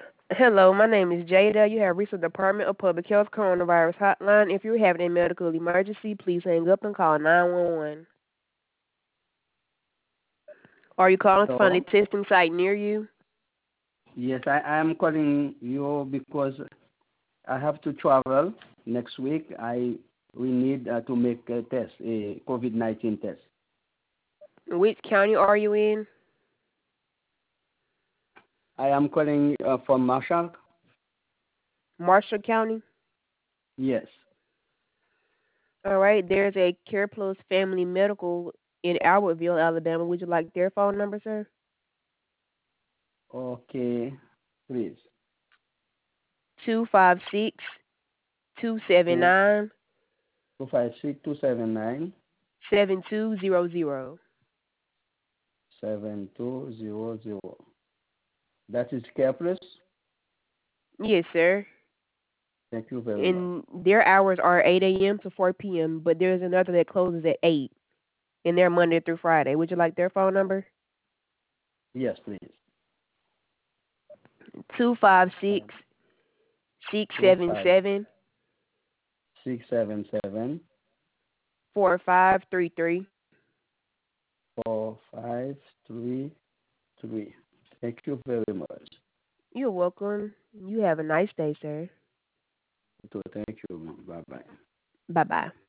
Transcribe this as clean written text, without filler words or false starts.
Hello, my name is Jada. You have reached the Department of Public Health Coronavirus Hotline. If you're having a medical emergency, please hang up and call 911. Are you calling to find a Hello. testing site near you? Yes, I am calling you because I have to travel next week. We need to make a test, a COVID-19 test. Which county are you in? I am calling from Marshall. Marshall County. Yes. All right, there's a Care Plus Family Medical in Albertville, Alabama. Would you like their phone number, sir? Okay, please. 256 Two 279 256 279 7200. 7200. That is Care Plus. Yes, sir. Thank you very much. And their hours are 8 a.m. to 4 p.m., but there's another that closes at 8, and they're Monday through Friday. Would you like their phone number? Yes, please. 256 six Two seven five seven six seven seven 4533. 4533. Thank you very much. You're welcome. You have a nice day, sir. So thank you. Bye bye. Bye-bye.